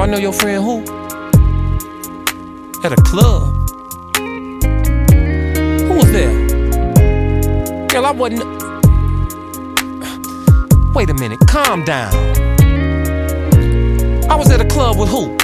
I know your friend who? At a club. Who was there? Girl, I wasn't. Wait a minute, calm down. I was at a club with who?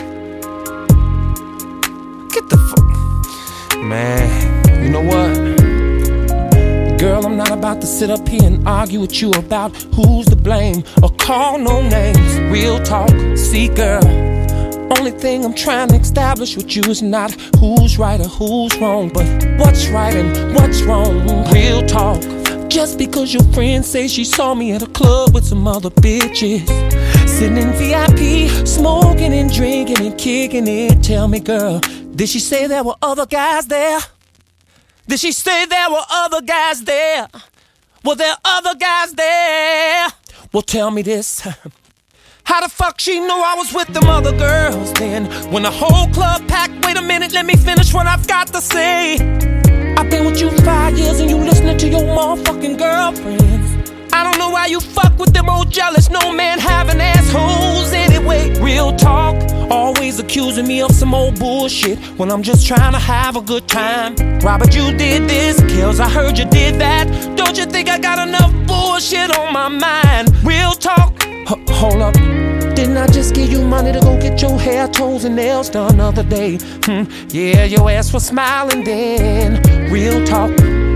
Get the fuck. Man, you know what? Girl, I'm not about to sit up here and argue with you about who's to blame or call no names. Real talk, see girl, only thing I'm trying to establish with you is not who's right or who's wrong, but what's right and what's wrong. Real talk. Just because your friend says she saw me at a club with some other bitches, sitting in VIP, smoking and drinking and kicking it. Tell me, girl, did she say there were other guys there? Did she say there were other guys there? Were there other guys there? Well, tell me this. How the fuck she knew I was with them other girls then? When the whole club packed, wait a minute, let me finish what I've got to say. I've been with you 5 years and you listening to your motherfucking girlfriends. I don't know why you fuck with them old jealous, no man having assholes anyway. Real talk, always accusing me of some old bullshit when I'm just trying to have a good time. Robert, you did this, Kills, I heard you did that. Don't you think I got enough bullshit on my mind? Real talk, hold up. Didn't I just give you money to go get your hair, toes, and nails done the other day? Yeah, your ass was smiling then. Real talk,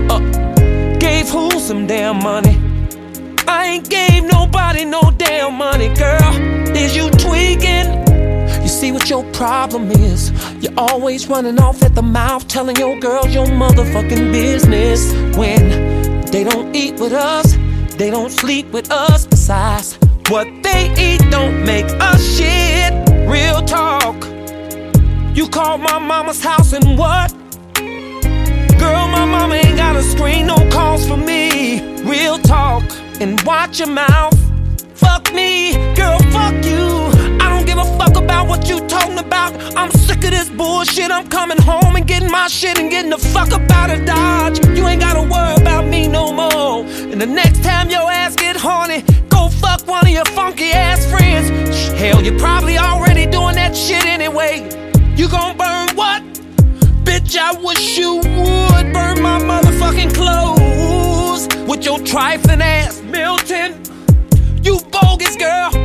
gave who some damn money? I ain't gave nobody no damn money, girl. Is you tweaking? You see what your problem is? You're always running off at the mouth, telling your girls your motherfucking business. When they don't eat with us, they don't sleep with us. Besides, what they eat don't make us shit. Real talk. You called my mama's house and what? Girl, my mama ain't got a screen, no calls for me. Real talk. And watch your mouth. Fuck me, girl, fuck you. I don't give a fuck about what you talking about. I'm sick of this bullshit. I'm coming home and getting my shit and getting the fuck up out of Dodge. You ain't gotta worry about me no more. And the next time your ass get horny, go fuck one of your funky ass friends. Hell, you're probably already doing that shit anyway. You gon' burn what? Bitch, I wish you would burn my motherfucking clothes with your trifling ass, Milton. You bogus girl.